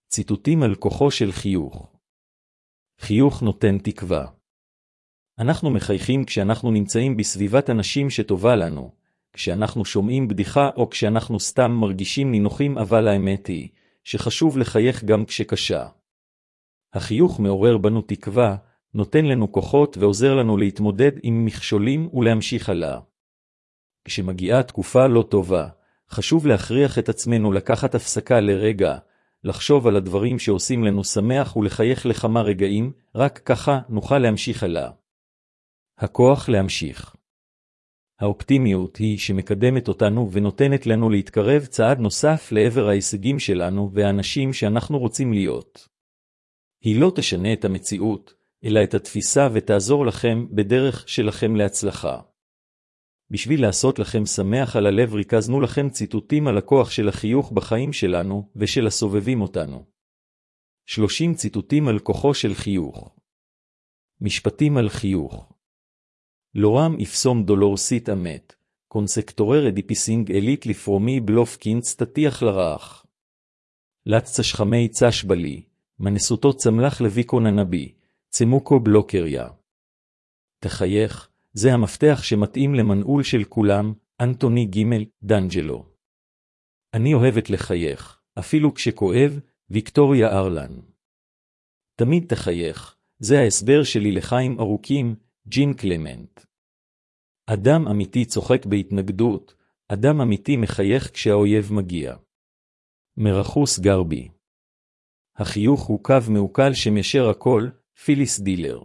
ציטוטים על כוחו של חיוך. חיוך נותן תקווה. אנחנו מחייכים כשאנחנו נמצאים בסביבת אנשים שטובה לנו, כשאנחנו שומעים בדיחה או כשאנחנו סתם מרגישים נינוחים, אבל האמת היא שחשוב לחייך גם כשקשה. החיוך מעורר בנו תקווה, נותן לנו כוחות ועוזר לנו להתמודד עם מכשולים ולהמשיך הלאה. כשמגיעה תקופה לא טובה, חשוב להכריח את עצמנו לקחת הפסקה לרגע, לחשוב על הדברים שעושים לנו שמח ולחייך לכמה רגעים, רק ככה נוכל להמשיך הלאה. הכוח להמשיך. האופטימיות היא שמקדמת אותנו ונותנת לנו להתקרב צעד נוסף לעבר ההישגים שלנו והאנשים שאנחנו רוצים להיות. היא לא תשנה את המציאות, אלא את התפיסה ותעזור לכם בדרך שלכם להצלחה. בשביל לעשות לכם שמח על הלב ריכזנו לכם ציטוטים על הכוח של החיוך בחיים שלנו ושל הסובבים אותנו. 30 ציטוטים על כוחו של חיוך. משפטים על חיוך. לורם יפסום דולורסית אמת, קונסקטורר אדיפיסינג אלית לפרומי בלוף קינץ תתיח לרח. לצה שחמי צש בלי, מנסותו צמלח לויקון הנבי, צמוקו בלוקריה. תחייך, זה המפתח שמתאים למנעול של כולם, אנטוני גימל, דנג'לו. אני אוהבת לחייך, אפילו כשכואב, ויקטוריה ארלן. תמיד תחייך, זה ההסבר שלי לחיים ארוכים, ג'ין קלמנט. אדם אמיתי צוחק בהתנגדות, אדם אמיתי מחייך כשהאויב מגיע. מרחוס גרבי. החיוך הוא קו מעוקל שמיישר הכל, פיליס דילר.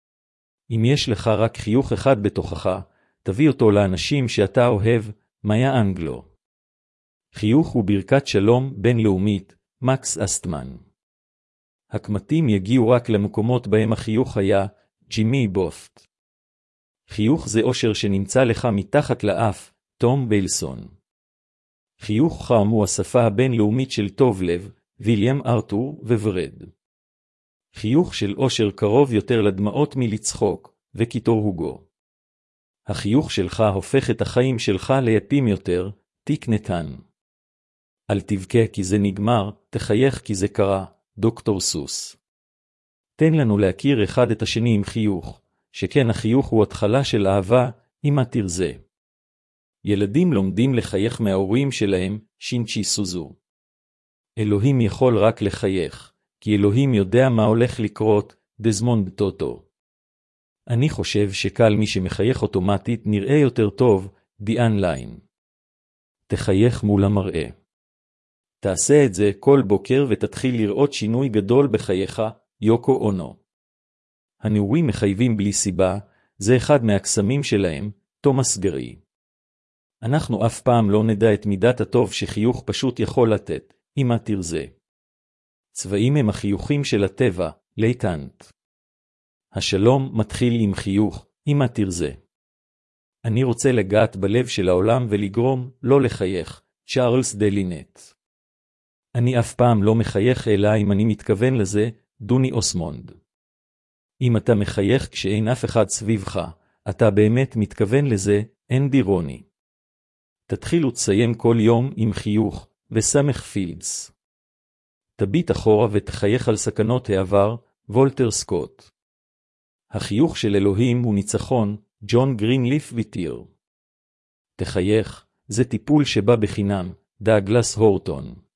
אם יש לך רק חיוך אחד בתוכך, תביא אותו לאנשים שאתה אוהב, מאיה אנגלו. חיוך הוא ברכת שלום בינלאומית, מקס אסטמן. הקמטים יגיעו רק למקומות בהם החיוך היה, ג'ימי בופט. חיוך זה אושר שנמצא לך מתחת לאף, תום ביילסון. חיוך חם הוא השפה הבינלאומית של טוב לב, ויליאם ארתור וברד. חיוך של אושר קרוב יותר לדמעות מלצחוק, וקיטור הוגו. החיוך שלך הופך את החיים שלך ליפים יותר, תיק נתן. אל תבכה כי זה נגמר, תחייך כי זה קרה, דוקטור סוס. תן לנו להכיר אחד את השני עם חיוך, שכן החיוך הוא התחלה של אהבה, אמא תרזה. ילדים לומדים לחייך מההורים שלהם, שינצ'י סוזו. אלוהים יכול רק לחייך, כי אלוהים יודע מה הולך לקרות, דזמונד טוטו. אני חושב שקל מי שמחייך אוטומטית נראה יותר טוב, דיאן ליין. תחייך מול המראה. תעשה את זה כל בוקר ותתחיל לראות שינוי גדול בחייך, יוקו אונו. הנעורים מחייבים בלי סיבה, זה אחד מהקסמים שלהם, תומאס גרי. אנחנו אף פעם לא נדע את מידת הטוב שחיוך פשוט יכול לתת, אמא תרזה. צבעים הם החיוכים של הטבע, ליטנט. השלום מתחיל עם חיוך, אמא תרזה. אני רוצה לגעת בלב של העולם ולגרום לא לחייך, צ'ארלס דלינט. אני אף פעם לא מחייך אלא אם אני מתכוון לזה, דוני אוסמונד. אם אתה מחייך כשאין אף אחד סביבך, אתה באמת מתכוון לזה, אנדי רוני. תתחילו תסיים כל יום עם חיוך, וסמך פילדס. תביט אחורה ותחייך על סכנות העבר, וולטר סקוט. החיוך של אלוהים הוא ניצחון, ג'ון גרינליף ויטיר. תחייך, זה טיפול שבא בחינם, דאגלס הורטון.